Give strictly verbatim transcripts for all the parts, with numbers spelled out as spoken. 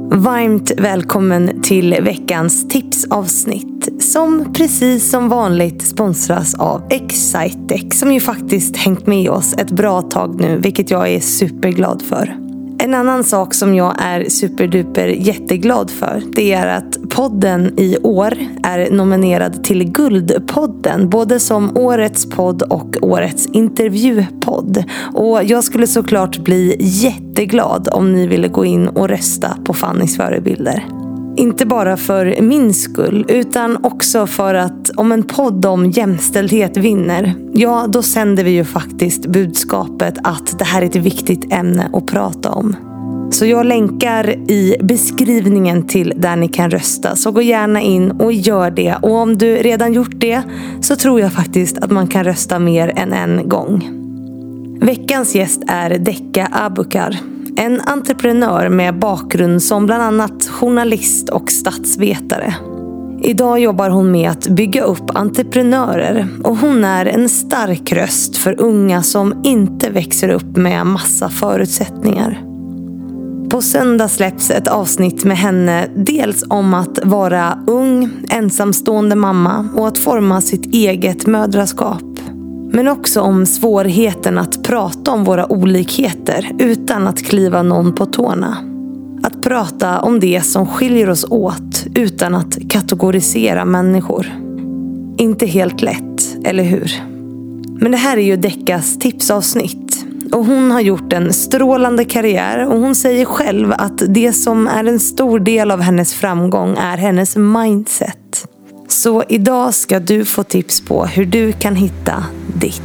Varmt välkommen till veckans tipsavsnitt som precis som vanligt sponsras av Excitec som ju faktiskt hängt med oss ett bra tag nu, vilket jag är superglad för. En annan sak som jag är superduper jätteglad för, det är att podden i år är nominerad till Guldpodden, både som årets podd och årets intervjupodd. Och jag skulle såklart bli jätteglad om ni ville gå in och rösta på Fannys förebilder. Inte bara för min skull, utan också för att om en podd om jämställdhet vinner, ja då sänder vi ju faktiskt budskapet att det här är ett viktigt ämne att prata om. Så jag länkar i beskrivningen till där ni kan rösta, så gå gärna in och gör det. Och om du redan gjort det så tror jag faktiskt att man kan rösta mer än en gång. Veckans gäst är Decca Abukar. En entreprenör med bakgrund som bland annat journalist och statsvetare. Idag jobbar hon med att bygga upp entreprenörer och hon är en stark röst för unga som inte växer upp med massa förutsättningar. På söndag släpps ett avsnitt med henne dels om att vara ung, ensamstående mamma och att forma sitt eget mödraskap. Men också om svårigheten att prata om våra olikheter utan att kliva någon på tårna. Att prata om det som skiljer oss åt utan att kategorisera människor. Inte helt lätt, eller hur? Men det här är ju Deccas tipsavsnitt. Och hon har gjort en strålande karriär och hon säger själv att det som är en stor del av hennes framgång är hennes mindset. Så idag ska du få tips på hur du kan hitta ditt.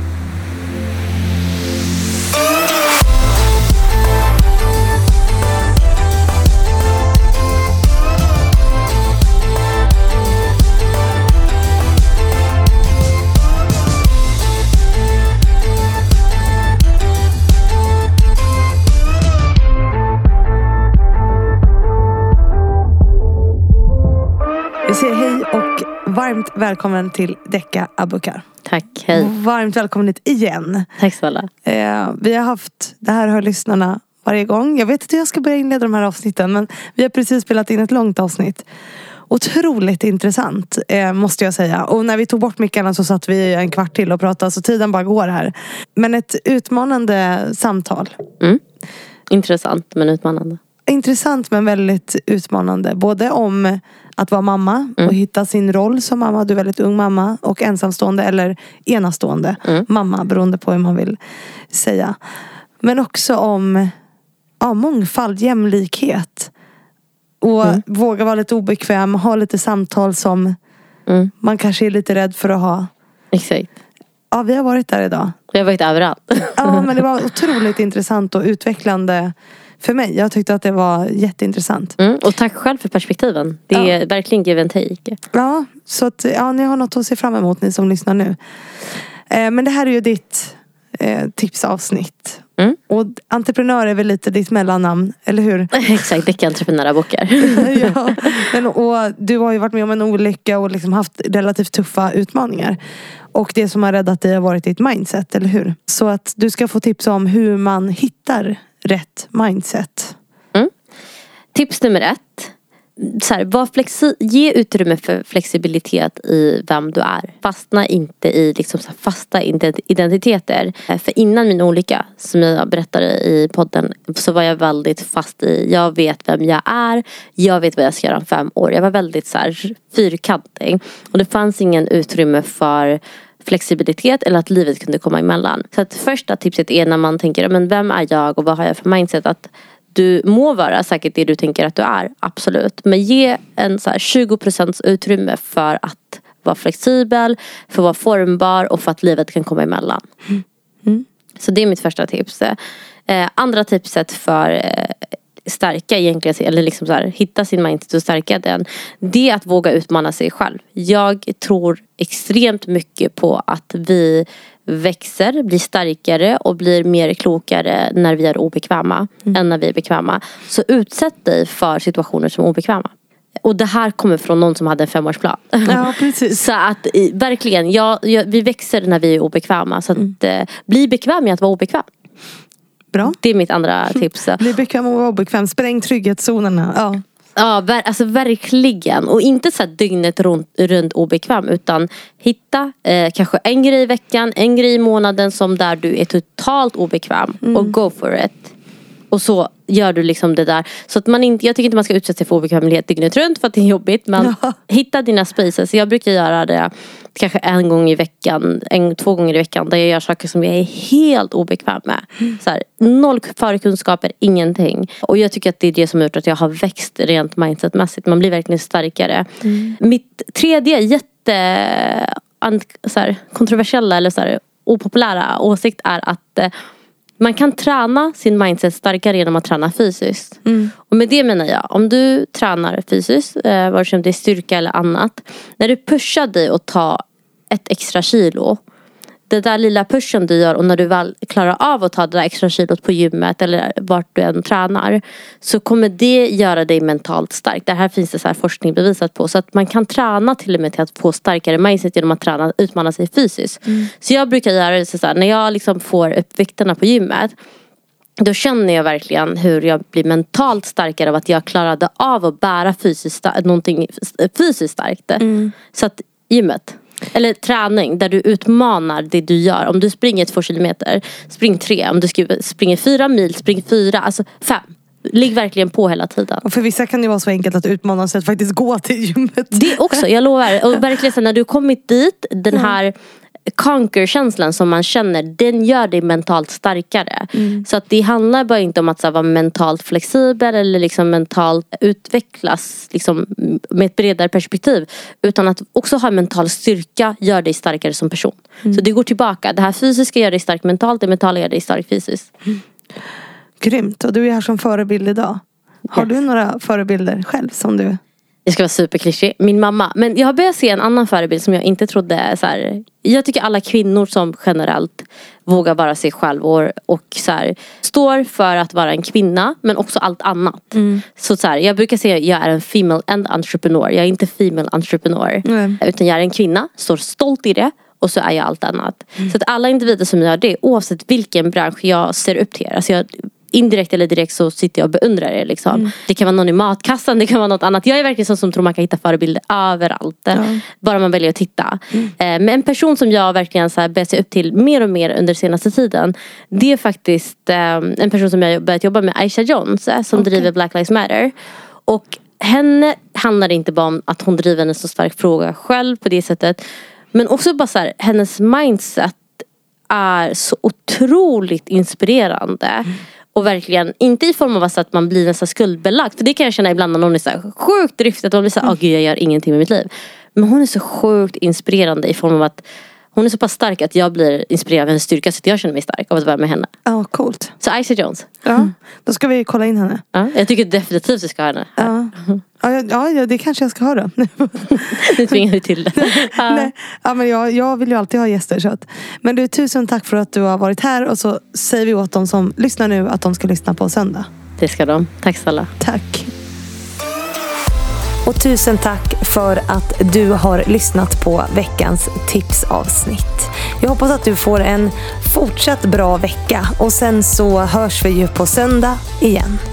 Vi säger hej och varmt välkommen till Decca Abukar. Tack, hej. Varmt välkommen hit igen. Tack snälla. Eh, vi har haft, det här hör lyssnarna varje gång. Jag vet inte hur jag ska börja inleda de här avsnitten, men vi har precis spelat in ett långt avsnitt. Otroligt intressant, eh, måste jag säga. Och när vi tog bort mickarna så satt vi en kvart till och pratade, så tiden bara går här. Men ett utmanande samtal. Mm. Intressant men utmanande. Intressant men väldigt utmanande. Både om att vara mamma mm. och hitta sin roll som mamma. Du är väldigt ung mamma. Och ensamstående eller enastående mm. mamma. Beroende på hur man vill säga. Men också om ja, mångfald, jämlikhet. Och mm. våga vara lite obekväm. Ha lite samtal som mm. man kanske är lite rädd för att ha. Exakt. Ja, vi har varit där idag. Vi har varit överallt. Ja, men det var otroligt intressant och utvecklande för mig. Jag tyckte att det var jätteintressant. Mm, och tack själv för perspektiven. Det är ja. verkligen give and take. Ja, så att ja, ni har något att se fram emot, ni som lyssnar nu. Eh, men det här är ju ditt eh, tipsavsnitt. Mm. Och entreprenör är väl lite ditt mellannamn, eller hur? Exakt, Decca Entreprenör Abukar. Ja, men, och du har ju varit med om en olycka och liksom haft relativt tuffa utmaningar. Och det som har räddat dig har varit ditt mindset, eller hur? Så att du ska få tips om hur man hittar rätt mindset. Mm. Tips nummer ett. Så här, var flexi- ge utrymme för flexibilitet i vem du är. Fastna inte i liksom, så här, fasta identiteter. För innan min olycka, som jag berättade i podden, så var jag väldigt fast i, jag vet vem jag är, jag vet vad jag ska göra om fem år. Jag var väldigt så här, fyrkantig. Och det fanns ingen utrymme för flexibilitet eller att livet kunde komma emellan. Så att första tipset är när man tänker, men vem är jag och vad har jag för mindset, att du må vara säkert det du tänker att du är, absolut. Men ge en så här tjugo procent utrymme för att vara flexibel, för att vara formbar och för att livet kan komma emellan. Mm. Mm. Så det är mitt första tips. Eh, andra tipset för eh, stärka egentligen, eller liksom så här, hitta sin mindset och stärka den, det är att våga utmana sig själv. Jag tror extremt mycket på att vi växer, blir starkare och blir mer klokare när vi är obekväma mm. än när vi är bekväma. Så utsätt dig för situationer som är obekväma. Och det här kommer från någon som hade en femårsplan. Ja, precis. Så att verkligen, ja, ja, vi växer när vi är obekväma. Så att mm. eh, bli bekväm med att vara obekväm. bra. Det är mitt andra tips. Bli bekväm och obekväm. Spräng trygghetszonerna. Ja. Ja, ver- alltså verkligen. Och inte så här dygnet runt, runt obekväm. Utan hitta eh, kanske en grej i veckan, en grej i månaden som där du är totalt obekväm. Mm. Och go for it. Och så gör du liksom det där. Så att man inte, jag tycker inte man ska utsätta sig för obekvämlighet dygnet runt för att det är jobbigt. Men ja. Hitta dina spaces. Jag brukar göra det kanske en gång i veckan, en, två gånger i veckan. Där jag gör saker som jag är helt obekväm med. Mm. Så här, noll förkunskaper, ingenting. Och jag tycker att det är det som har gjort att jag har växt rent mindsetmässigt. Man blir verkligen starkare. Mm. Mitt tredje jätte så här, kontroversiella eller så här, opopulära åsikt är att man kan träna sin mindset starkare genom att träna fysiskt. Mm. Och med det menar jag, om du tränar fysiskt, eh, vare sig det är styrka eller annat. När du pushar dig att ta ett extra kilo. Det där lilla pushen du gör och när du väl klarar av att ta det där extra kilot på gymmet eller vart du än tränar. Så kommer det göra dig mentalt stark. Det här finns det så här forskning bevisat på. Så att man kan träna till och med till att få starkare mindset genom att träna, utmana sig fysiskt. Mm. Så jag brukar göra det så här, när jag liksom får upp vikterna på gymmet. Då känner jag verkligen hur jag blir mentalt starkare av att jag klarade av att bära fysiskt, någonting fysiskt starkt. Mm. Så att gymmet. Eller träning där du utmanar det du gör. Om du springer två kilometer, spring tre. Om du springer fyra mil, spring fyra. Alltså fem. Ligg verkligen på hela tiden. Och för vissa kan det vara så enkelt att utmana sig att faktiskt gå till gymmet. Det också, jag lovar. Och verkligen så när du kommit dit, den här conquer-känslan som man känner, den gör dig mentalt starkare. Mm. Så att det handlar bara inte om att så här, vara mentalt flexibel eller liksom mentalt utvecklas liksom, med ett bredare perspektiv, utan att också ha mental styrka gör dig starkare som person. Mm. Så det går tillbaka. Det här fysiska gör dig stark mentalt, det mentala gör dig stark fysiskt. Mm. Grymt. Och du är här som förebild idag. Har yes. du några förebilder själv som du... Jag ska vara superklyschig. Min mamma. Men jag har börjat se en annan förebild som jag inte trodde så här. Jag tycker alla kvinnor som generellt vågar vara sig själv och, och så här, står för att vara en kvinna, men också allt annat. Mm. Så, så här, jag brukar säga att jag är en female and entrepreneur. Jag är inte female entrepreneur. Mm. Utan jag är en kvinna, står stolt i det. Och så är jag allt annat. Mm. Så att alla individer som gör det, oavsett vilken bransch jag ser upp till. Alltså jag... indirekt eller direkt så sitter jag och beundrar det liksom. Mm. Det kan vara någon i matkassan, det kan vara något annat. Jag är verkligen sån som tror man kan hitta förebilder överallt. Ja. Bara man väljer att titta. Mm. Men en person som jag verkligen så här börjat se upp till mer och mer under senaste tiden, det är faktiskt en person som jag börjat jobba med, Aisha Jones, som okay. driver Black Lives Matter. Och henne handlar det inte bara om att hon driver en så stark fråga själv på det sättet. Men också bara så här, hennes mindset är så otroligt inspirerande. Mm. Och verkligen, inte i form av att man blir nästan skuldbelagd. För det kan jag känna ibland när någon är så här sjukt driftig. Att man blir så här, åh gud jag gör ingenting med mitt liv. Men hon är så sjukt inspirerande i form av att hon är så pass stark att jag blir inspirerad av hennes styrka. Så att jag känner mig stark av att vara med henne. Ja, oh, coolt. Så Aisha Jones. Ja, då ska vi kolla in henne. Ja, jag tycker definitivt vi ska ha henne. Ja. Ja, ja, det kanske jag ska ha då. Nu tvingar vi till det. Ja. Nej, ja, men jag, jag vill ju alltid ha gäster. Så att, men du, tusen tack för att du har varit här. Och så säger vi åt dem som lyssnar nu att de ska lyssna på söndag. Det ska de. Tack snälla. Tack. Och tusen tack för att du har lyssnat på veckans tipsavsnitt. Jag hoppas att du får en fortsatt bra vecka. Och sen så hörs vi ju på söndag igen.